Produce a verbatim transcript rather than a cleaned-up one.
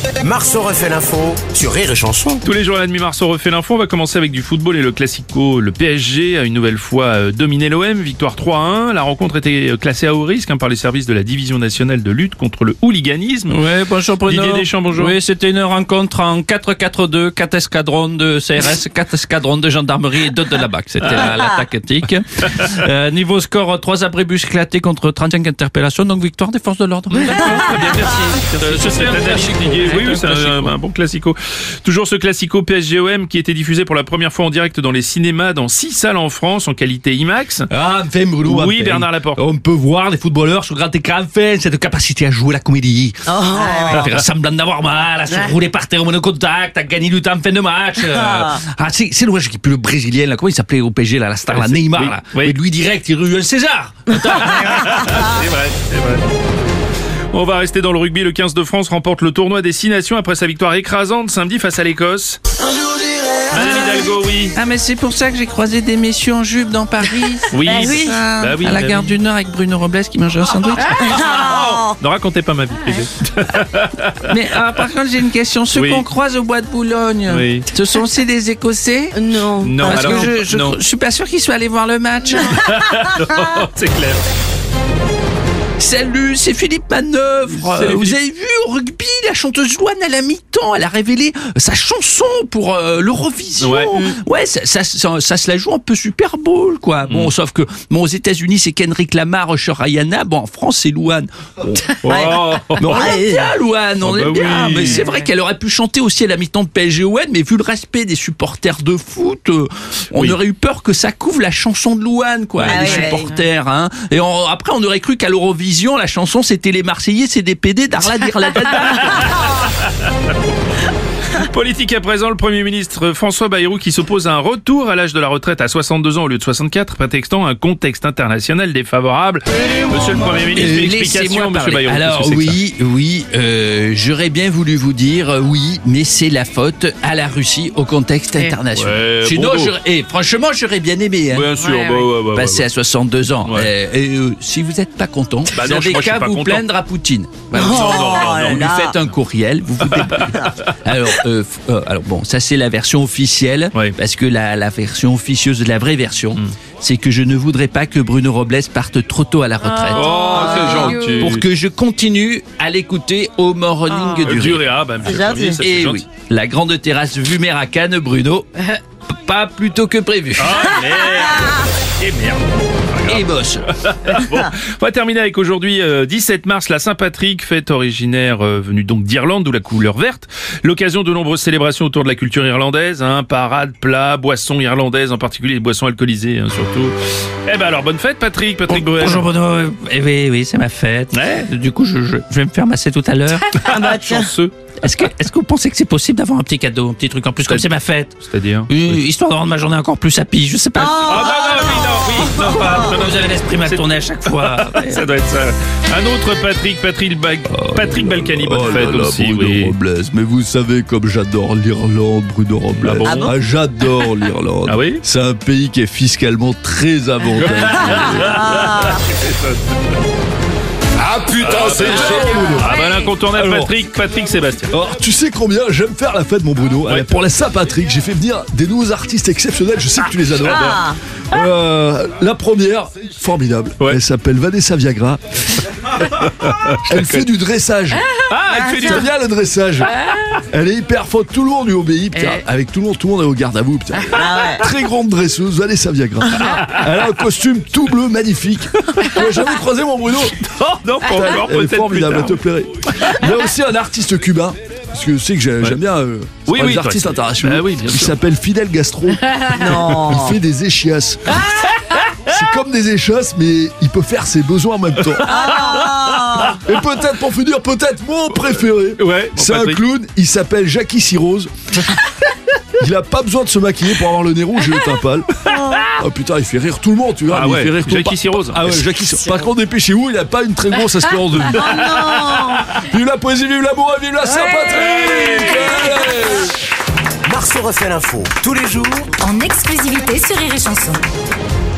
Marceau refait l'info sur Rire et Chanson. Tous les jours à la demi, Marceau refait l'info. On va commencer avec du football et le classico. Le P S G a une nouvelle fois euh, dominé l'O M, victoire trois à un. La rencontre était classée à haut risque hein, par les services de la Division nationale de lutte contre le hooliganisme. Oui, bonjour Bruno. Didier Deschamps, bonjour. Oui, c'était une rencontre en quatre quatre deux, quatre escadrons de C R S, quatre escadrons de gendarmerie et deux de la B A C. C'était la, la tactique. Euh, niveau score, trois abribus éclatés contre trente-cinq interpellations, donc victoire des forces de l'ordre. D'accord, très bien, merci. Euh, C'est cette un analyse, classico. Didier. Oui, oui, C'est un c'est un, classico. un bon classico. Toujours ce classico P S G O M qui était diffusé pour la première fois en direct dans les cinémas dans six salles en France en qualité IMAX. Ah, enfin, Bruno. Oui, enfin. Bernard Laporte. On peut voir les footballeurs sur grand écran, enfin, cette capacité à jouer la comédie. Oh. À faire semblant d'avoir mal, à se rouler par terre au monocontact, à gagner du temps en fin de match. Euh, ah, c'est, c'est dommage qu'il n'y ait plus le Brésilien, là, comment il s'appelait au P S G, là, la star, Ouais, la c'est- Neymar, oui, là. oui. Et lui direct, il a eu un César. C'est vrai, c'est vrai. On va rester dans le rugby. Le quinze de France remporte le tournoi des six nations après sa victoire écrasante samedi face à l'Écosse. Madame Hidalgo, oui. Ah, mais c'est pour ça que j'ai croisé des messieurs en jupe dans Paris. Oui, Bah oui. Ah, Bah oui, à la bah gare oui. du Nord avec Bruno Robles qui mangeait un sandwich. Ne racontez pas ma vie privée. Mais ah, par contre, j'ai une question. Ceux Oui. qu'on croise au bois de Boulogne, Oui. ce sont aussi des Écossais? Non. Non, Parce alors, que je, je, non. je suis pas sûr qu'ils soient allés voir le match. C'est clair. Salut, c'est Philippe Manœuvre. Salut, Euh, Vous Philippe. avez vu au rugby, la chanteuse Louane à la mi-temps, elle a révélé euh, sa chanson pour euh, l'Eurovision. Ouais. Ouais, ça, ça, ça, ça se la joue un peu Super Bowl, quoi. Bon, Mm. sauf que bon, aux États-Unis, c'est Kendrick Lamar, Usher Rihanna. Bon, en France, c'est Louane. Bon. Oh. Mais on l'aime bien, Louane, on Oh, l'aime bah bien. oui. Mais c'est vrai qu'elle aurait pu chanter aussi à la mi-temps de P S G O M, mais vu le respect des supporters de foot, euh, on Oui. aurait eu peur que ça couvre la chanson de Louane, quoi, Ah les oui, supporters. Hein. Et on- après, on aurait cru qu'à l'Eurovision, la chanson, c'était les Marseillais, c'est des P D d'Arla d'Irladada. Politique à présent, le Premier ministre François Bayrou qui s'oppose à un retour à l'âge de la retraite à soixante-deux ans au lieu de soixante-quatre, prétextant un contexte international défavorable. Monsieur le Premier ministre, une explication, Laissez-moi Monsieur parler. Bayrou. Alors qu'est-ce que c'est que oui, oui, euh, j'aurais bien voulu vous dire euh, oui, mais c'est la faute à la Russie au contexte international. Ouais, Sinon, bon, bon. j'aurais- eh, franchement, j'aurais bien aimé. Hein. ça Bien sûr, Ouais, bah, ouais. ouais, ouais, ouais, Passer ouais. à soixante-deux ans. Ouais. Euh, et euh, si vous n'êtes pas content, Bah vous non, n'avez moi, je suis qu'à pas vous content. plaindre à Poutine. Voilà, Non, vous- non, non, non, vous non. lui faites un courriel, vous vous débrouillez. alors, euh, f- euh, alors bon, ça c'est la version officielle, Ouais. parce que la, la version officieuse, la vraie version, c'est que je ne voudrais pas que Bruno Robles parte trop tôt à la retraite. Oh, c'est gentil. Pour que je continue à l'écouter au morning Euh, du du rire. Réa, bah, monsieur le gentil. Premier, ça, c'est Et gentil. oui, la grande terrasse vue mer à Cannes, Bruno, p- pas plus tôt que prévu. Ah, merde. Et merde. Et bosse. Bon, on va terminer avec aujourd'hui, euh, dix-sept mars, la Saint-Patrick, fête originaire euh, venue donc d'Irlande, d'où la couleur verte. L'occasion de nombreuses célébrations autour de la culture irlandaise, hein, parades, plats, boissons irlandaises, en particulier les boissons alcoolisées, hein, surtout. Eh ben alors, bonne fête, Patrick, Patrick Bruel. Bonjour Bruno, Eh oui, oui, c'est ma fête. Ouais. Du coup, je, je- je vais me faire masser tout à l'heure. Ah bah tiens. Chanceux, Est-ce que, est-ce que vous pensez que c'est possible d'avoir un petit cadeau, un petit truc en plus, comme c'est ma fête? c'est-à-dire. Euh, Histoire de rendre ma journée encore plus happy, je sais pas. Ah non, non, oui, non, oui, non, pas. non, non, Vous avez l'esprit mal tourné à chaque fois. ça doit être ça. Un autre Patrick, Patrick, Ba- Patrick Balkany, bonne Oh fête là là, aussi, Bruno oui. Robles. Mais vous savez comme j'adore l'Irlande, Bruno Robles. Ah bon Ah bon j'adore l'Irlande. Ah oui C'est un pays qui est fiscalement très avantageux. Ah putain, c'est génial. Ah bah l'incontournable Alors. Patrick, Patrick Sébastien. Alors, tu sais combien j'aime faire la fête, mon Bruno. Ouais. Allez, pour la Saint-Patrick, j'ai fait venir des nouveaux artistes exceptionnels. Je sais que tu les adores. Ah. Euh, la première, formidable. Ouais. Elle s'appelle Vanessa Viagra. Elle fait du dressage. Ah, elle fait du... T'aimes bien le dressage. Elle est hyper forte. Tout le monde lui obéit. Putain. Eh. Avec tout le monde, tout le monde est au garde à vous. Putain. Très grande dresseuse, Vanessa Viagra. Elle a un costume tout bleu magnifique. Tu l'as jamais croisé, mon Bruno? Oh non, pas encore, Elle est peut-être plus formidable, elle tard. te plairait. Il y a aussi un artiste cubain. Parce que je sais que j'ai- j'aime bien euh, Oui, les oui, toi, artistes c'est- internationaux. Bah oui, bien Il sûr. s'appelle Fidel Gastro. Non. Il fait des échiasses. C'est comme des échasses, mais il peut faire ses besoins en même temps. Ah. Et peut-être, pour finir, peut-être mon préféré. Ouais, C'est un Patrick. clown, il s'appelle Jackie Cirose. Il a pas besoin de se maquiller pour avoir le nez rouge et le teint pâle. Oh putain, il fait rire tout le monde, tu vois. Ah mais ouais, il fait rire tout le Jackie monde. Cirose. Ah ouais, Jackie Cirose. Par contre, dépêchez-vous, il a pas une très grosse espérance de vie. Oh non. Vive la poésie, vive l'amour et vive la Saint-Patrick. Allez. Marceau refait l'info tous les jours En exclusivité sur Rire et Chanson.